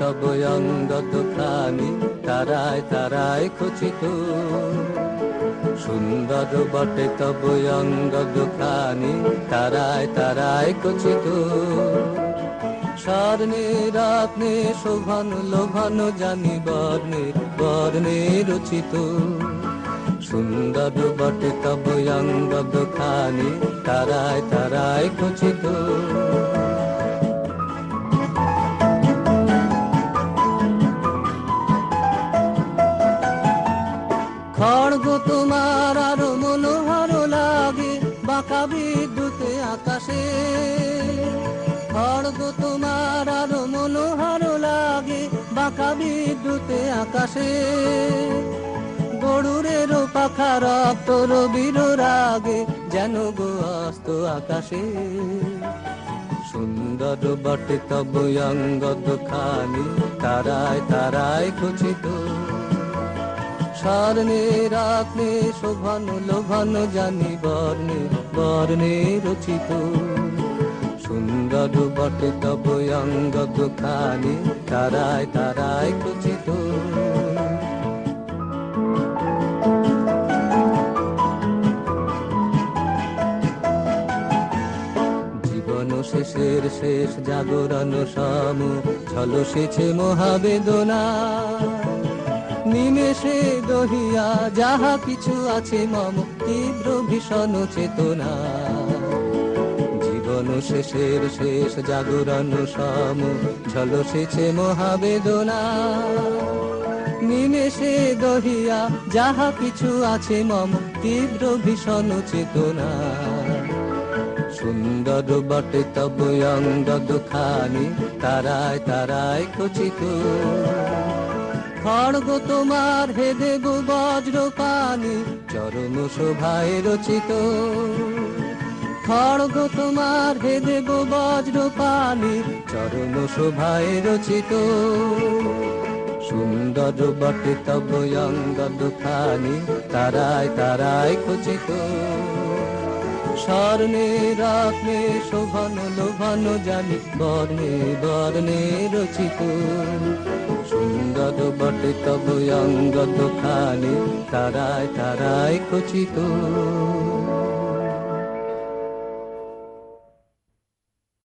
তব অঙ্গ দুখানি তারায় তারায় খচিত। সুন্দর বটে তব অঙ্গ দুখানি তারায় তারায় খচিত। স্বর্ণে রত্নে শোভন লোভন জানি বর্ণে বর্ণে রচিত। সুন্দর বটে তব অঙ্গ দুখানি তারায় তারায় খচিত। খড়গ তোমার আরো মনোহর লাগে বাঁকা বিদ্যুতে আকাশে। খড়গ তোমার আরো মনোহর লাগে বাঁকা বিদ্যুতে আকাশে। গরুরেরও পাখা রক্ত রবির রাগে যেন গো অস্ত আকাশে। সুন্দর বটে তব অঙ্গ দুখানি তারায় তারায় খচিত। স্বর্ণে রত্নে শোভন লোভন জানি বর্ণে বর্ণে রচিত। সুন্দর বটে তব অঙ্গ দুখানি তারায় তারায় খচিত। জীবন শেষের শেষ জাগরণ সম ঝলসেছে মহাবেদনা। নিমেষে দহিয়া যাহা কিছু আছে মম তীব্র ভীষণ চেতনা। জীবন শেষের শেষ জাগরণ সম ঝলসেছে মহাবেদনা। নিমেষে দহিয়া যাহা কিছু আছে মম তীব্র ভীষণ চেতনা। সুন্দর বটে তব অঙ্গ দুখানি তারায় তারায় খচিত। খড়গ তোমার হে দেব বজ্র পানি চরম শোভায় রচিত। খড়গ তোমার হে দেব বজ্র পানি চরম শোভায় রচিত। সুন্দর বটে তব অঙ্গ দুখানি তারায় তারায় খচিত। স্বর্ণে রত্নে শোভন লোভন জানি বর্ণে বর্ণে রচিত। সুন্দর বটে তব অঙ্গ দুখানি তারায় তারায় খচিত।